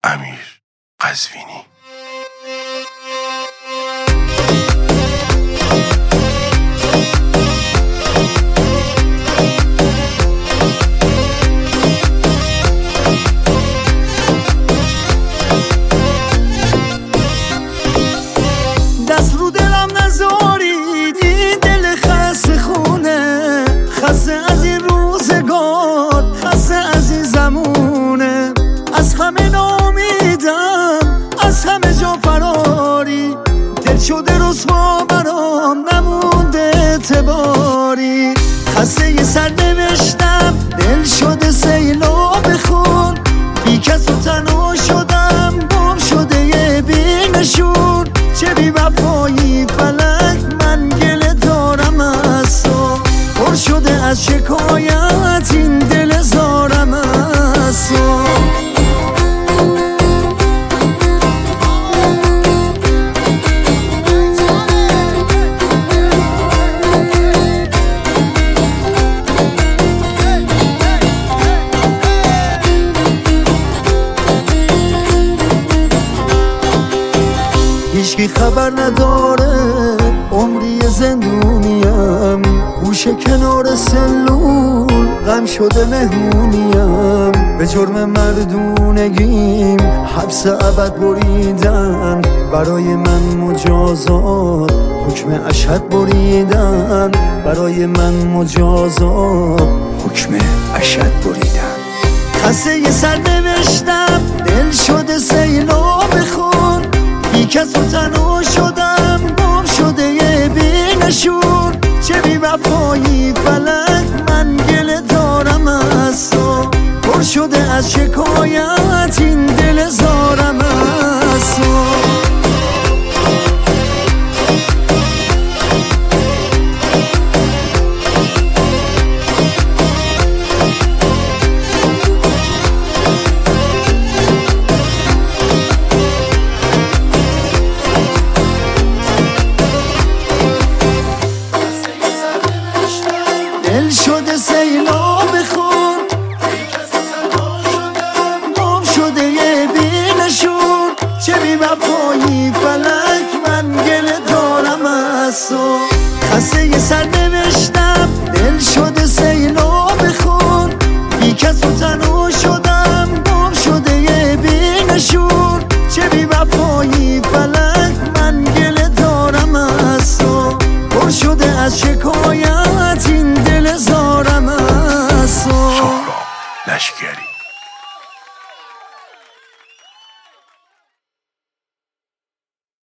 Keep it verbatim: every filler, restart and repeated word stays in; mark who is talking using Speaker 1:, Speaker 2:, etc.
Speaker 1: امیر قزوینی.
Speaker 2: دست رو دلم نذارید، این دل خسته خونه، خسته از این روزگار، خسته از این زمونه. از همه نامیدم، از همه جا فراری، دل شده رسوا برام، نمونده اعتباری. خسته یه سر نوشتم، دل شده سیلاب خون، بی کس و تنها شدم، گم شده یه بی نشون. چه بی وفایی فلک، من گله دارم از تو، پر شده از شکایت این دل زارم از تو. هیچکی خبر نداره عمری زندونیم، گوشه کنار سلول غم شده مهمونیم. به جرم مردونگیم حبس ابد بریدن، برای من مجازات حکم اشهد بریدن، برای من مجازات حکم اشهد بریدن. خسته یه سر نوشتم، دل شده سیلاب خون، بی کس و تنها شدم، گم شده یه بی نشون. چه بی وفایی فلک، من گله دارم از تو، پر شده از شکایت این دل زارم از تو. دل شده سیلاب خون، گم شده یه بی نشون. چه بی وفایی فلک، من گله دارم از تو. خسته یه سر نوشتم،